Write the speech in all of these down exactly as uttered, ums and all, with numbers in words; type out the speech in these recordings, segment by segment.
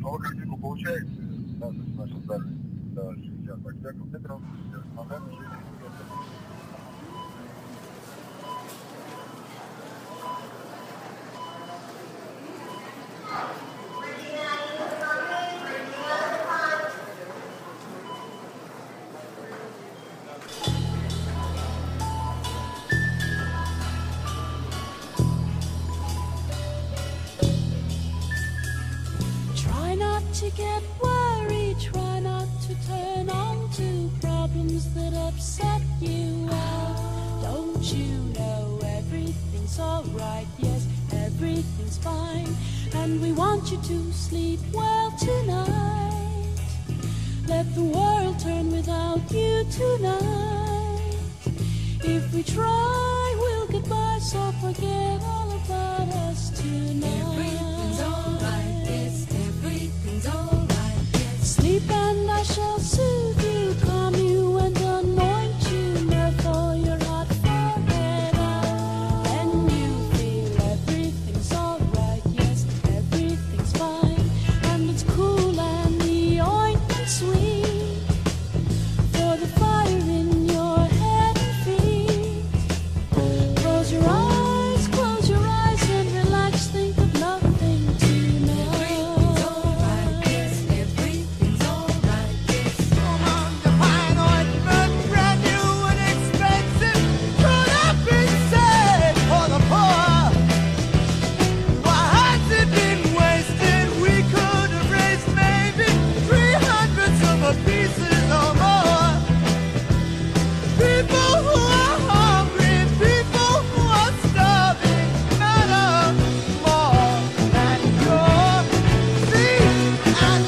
organiser qu'on получается, да, на социальной сетях, тогда компьютером помогает жить. To get worried, try not to turn on to problems that upset you. Well, don't you know everything's alright? Yes, everything's fine, and we want you to sleep well tonight. Let the world turn without you tonight. If we try, we'll get by, so forget all about us tonight. Everything's alright, yes, everything's alright, yes. Sleep and I shall soothe you, calm you and anoint you, therefore your hot forehead out. Then you feel everything's alright, yes, everything's fine, and it's cool and the ointment sweet for the fire in your head and feet. Close your eyes, close your eyes and relax, think of nothing tonight. Everything's alright, yes, everything's alright, yes. Woman, the fine ointment, brand new and expensive, could have been saved for the poor. Why has it been wasted? We could have raised maybe three hundred silver pieces or more. People who are hungry, people who are starving, matter more than your feet and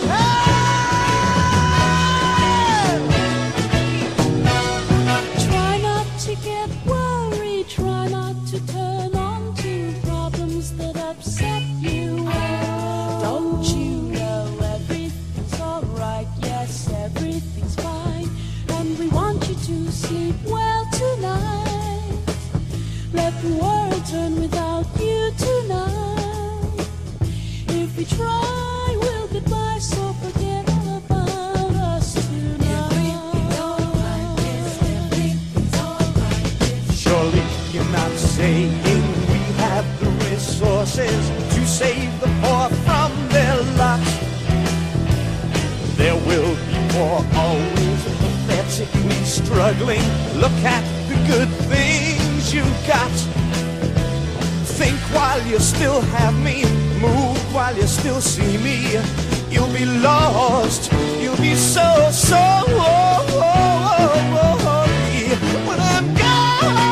hands. Try not to get worried, try not to turn on to problems that upset you. Don't you know everything's alright? Yes, everything's fine, and we want you to sleep well tonight. Let the world turn without you tonight. If we try, we'll get by, so forget all about us tonight. Everything's alright, yes, everything's alright, yes. Surely you're not saying we have the resources to save the poor from their lot. There will be more, always pathetically struggling. Look at the good things you got. Think while you still have me, move while you still see me. You'll be lost, you'll be so, so lonely when I'm gone.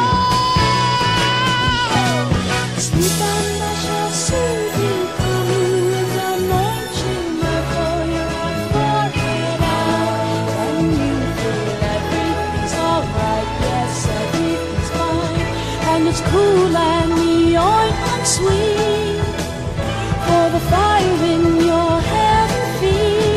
Sleep and I shall soothe you, calm you and anoint you, therefore your hot forehead out. Then you feel everything's alright, yes, everything's fine, and it's cool and the ointment sweet for the fire in your head and feet.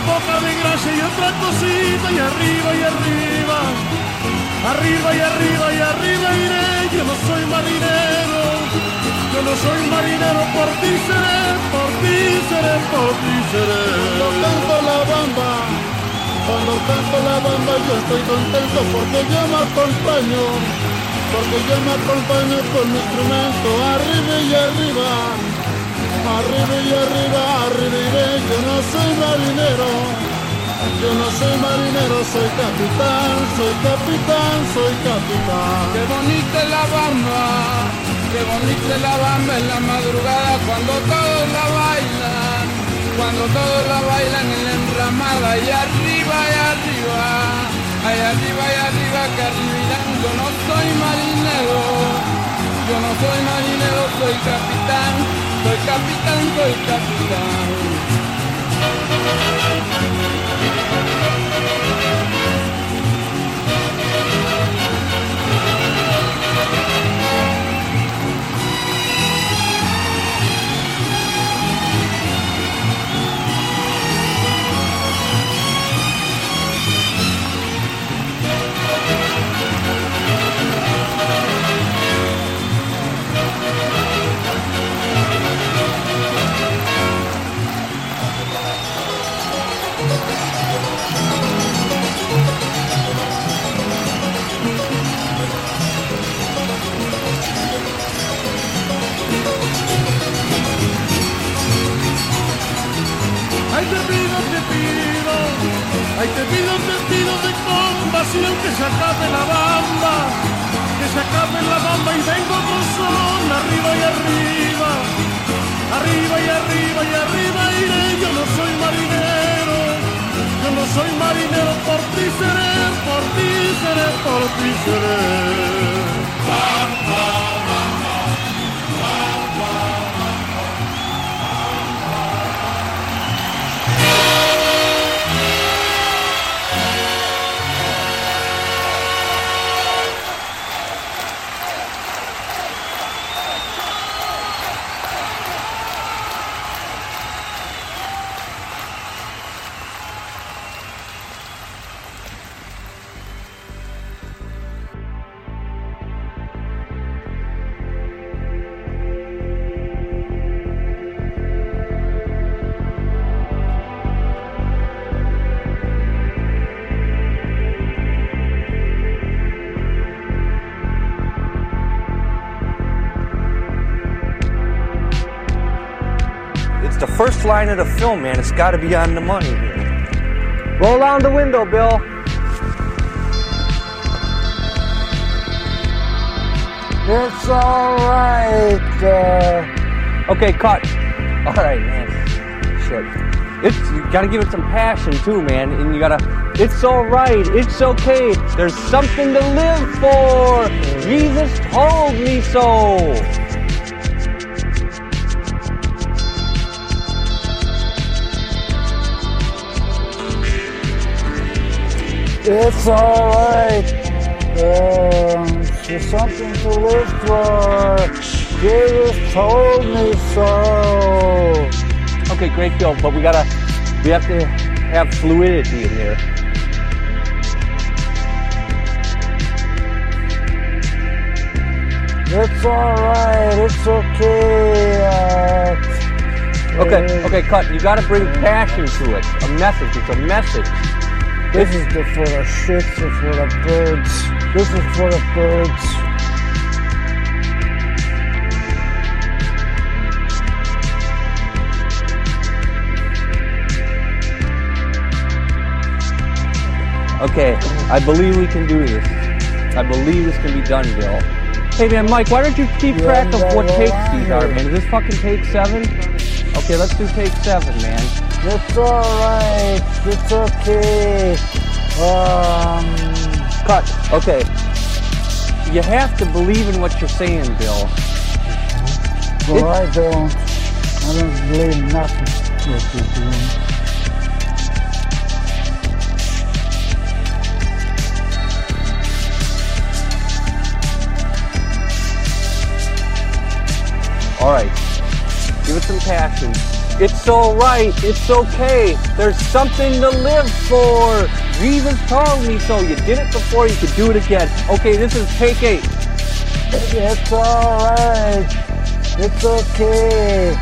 poca de gracia y otra cosita y arriba y arriba. Arriba y arriba y arriba iré, yo no soy marinero, yo no soy marinero, por ti seré, por ti seré, por ti seré. Cuando canto la bamba, cuando canto la bamba yo estoy contento porque yo me acompaño, porque yo me acompaño con mi instrumento, arriba y arriba, arriba y arriba, arriba iré, yo no soy marinero. Yo no soy marinero, soy capitán, soy capitán, soy capitán. Qué bonita es la bamba, qué bonita es la bamba en la madrugada cuando todos la bailan, cuando todos la bailan en la enramada y arriba y arriba, ay arriba y arriba que arriba irán. Yo no soy marinero, yo no soy marinero, soy capitán, soy capitán, soy capitán. Ay, te pido, te pido, ay, te pido, te pido de compasión que se acabe la bamba, que se acabe la bamba y vengo con son, arriba y arriba, arriba y arriba y arriba iré, yo no soy marinero, yo no soy marinero, por ti seré, por ti seré, por ti seré. It's the first line of the film, man. It's got to be on the money here. Roll down the window, Bill. It's all right. Uh... Okay, cut. All right, man. Shit. It's you gotta give it some passion too, man. And you gotta. It's all right. It's okay. There's something to live for. Jesus told me so. It's all right. Um, there's something to live for. Jesus told me so. Okay, great, Bill. But we gotta. We have to have fluidity in here. It's all right. It's okay. Uh, Okay, okay, cut. You gotta bring passion to it. A message. It's a message. This is the, for the shits and for the birds. This is for the birds. Okay, I believe we can do this. I believe this can be done, Bill. Hey man, Mike, why don't you keep track of what takes these are, man? Is this fucking take seven? Okay, let's do take seven, man. It's all right. It's okay. Um, Cut. Okay. You have to believe in what you're saying, Bill. well, I don't. I don't believe nothing what you're doing. All right. Give it some passion. It's alright, it's okay. There's something to live for. Jesus told me so. You did it before, you could do it again. Okay, this is take eight. It's alright. It's okay.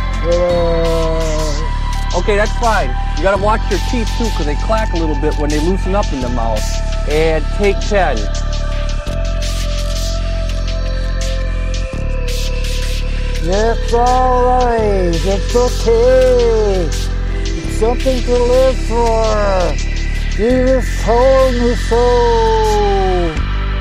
Uh, Okay, that's fine. You gotta watch your teeth too, because they clack a little bit when they loosen up in the mouth. And take ten. It's alright. It's okay. It's something to live for. Jesus told me so.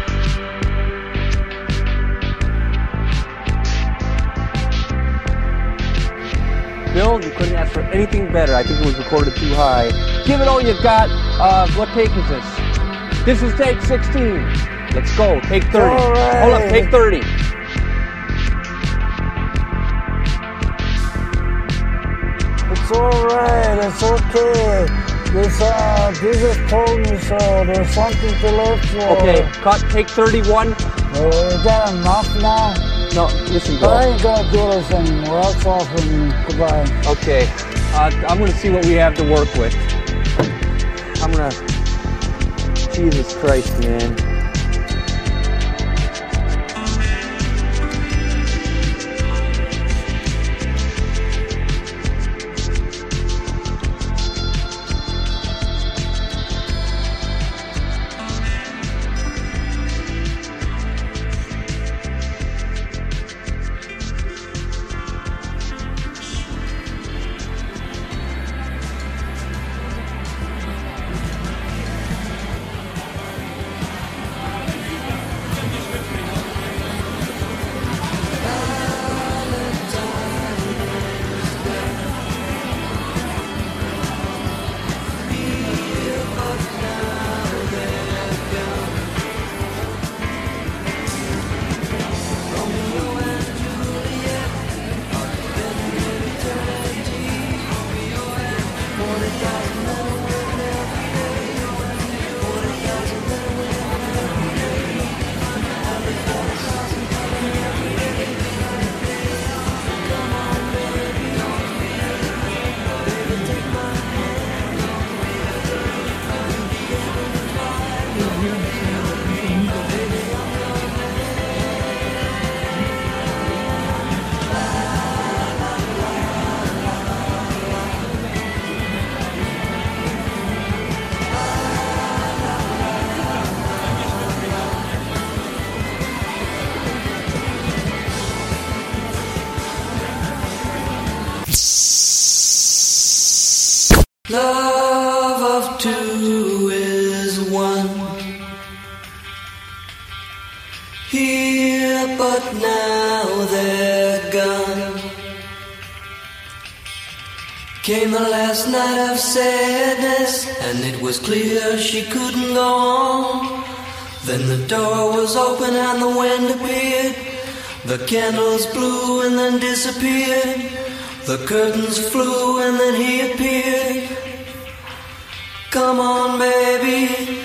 Bill, you couldn't ask for anything better. I think it was recorded too high. Give it all you got. Uh, what take is this? This is take sixteen. Let's go. Take thirty. All right. Hold up. Take thirty. It's alright, it's okay. This, uh, Jesus told me so. There's something to live for. Okay, cut. Take thirty-one. Uh, is that enough now? No, listen, I Bill. ain't gonna do this anymore. That's all for me. Goodbye. Okay, uh, I'm gonna see what we have to work with. I'm gonna. Jesus Christ, man. Love of two is one. Here, but now they're gone. Came the last night of sadness, and it was clear she couldn't go on. Then the door was open and the wind appeared. The candles blew and then disappeared. The curtains flew and then he appeared. Come on, baby,